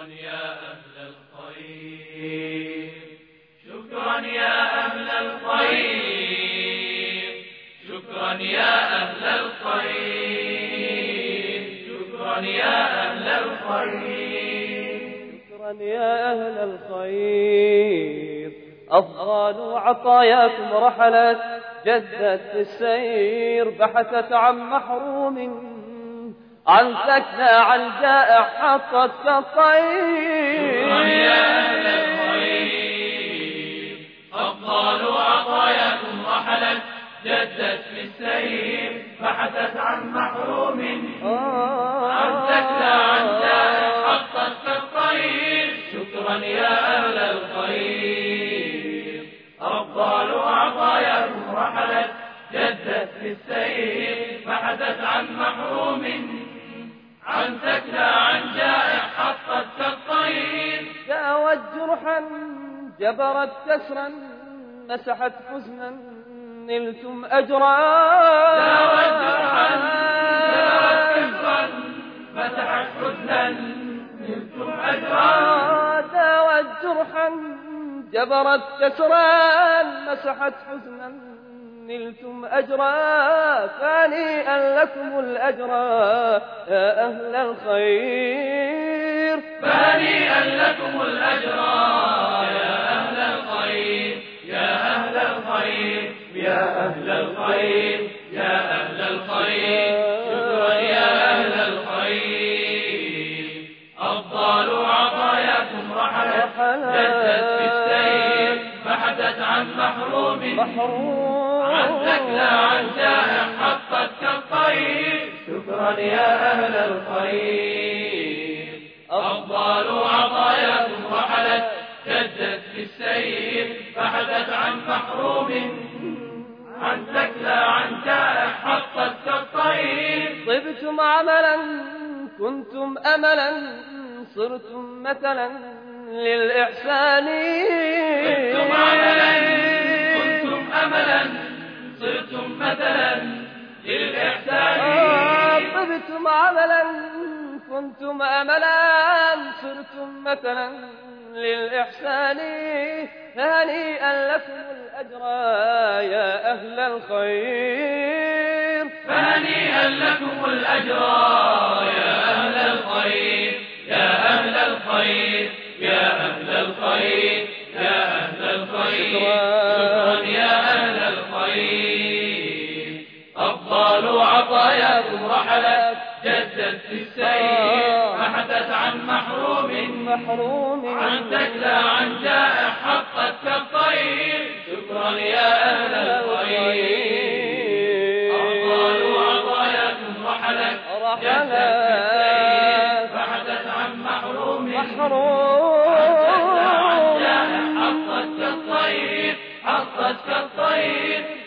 يا أهل الخير، شكرا يا أهل الخير، شكرا يا أهل الخير، شكرا يا أهل الخير، شكرا يا أهل الخير. أفضال عطاياكم رحلت جدت في السير، بحثت عن محروم عن سكنى عن جائع حطت كالطير. شكرا يا أهل الخير، أفضال عطاياكم رحلت جدت في السير، بحثت عن محروم عن سكنى عن جائع حطت كالطير. شكرا يا أهل الخير، أفضال عطاياكم رحلت جدت في السير، بحثت عن محروم عن سكنى عن جائع حطت كالطير. داوت جرحا جبرت كسرا مسحت حزنا نلتم أجرا. داوت جرحا جبرت كسرا مسحت حزنا نلتم أجرا. داوت جرحا جبرت كسرا مسحت حزنا نلتم أجرا. فهنيئا لكم الأجرا يا أهل الخير، فهنيئا لكم الأجرا يا أهل الخير، يا أهل الخير، يا أهل الخير، يا أهل الخير. شكرا يا أهل الخير، أفضال عطاياكم رحلت جدت في السير، بحثت عن محروم عن سكنى عن جائع حطت كالطير. شكرا يا أهل الخير، أفضال عطاياكم رحلت جدت في السير، بحثت عن محروم عن سكنى عن جائع حطت كالطير. طبتم عملا كنتم أملا صرتم مثلا للإحسان. طبتم عملا كنتم أملا صرتم مثلا للإحسان. طبتم عملا كنتم أملا صرتم مثلا للإحسان. هنيئا لكم الأجر يا أهل الخير، فهنيئا لكم الأجر يا أهل الخير، يا أهل الخير، يا أهل الخير، يا أهل الخير. شكرا يا أهل الخير، أفضال عطاياكم رحلت جدت في السير، بحثت عن محروم عن سكنى عن جائع حطت كالطير. شكرا يا أهل الخير، أفضال عطاياكم رحلت جدت في السير، بحثت عن محروم عن سكنى عن جائع حطت كالطير، حطت كالطير.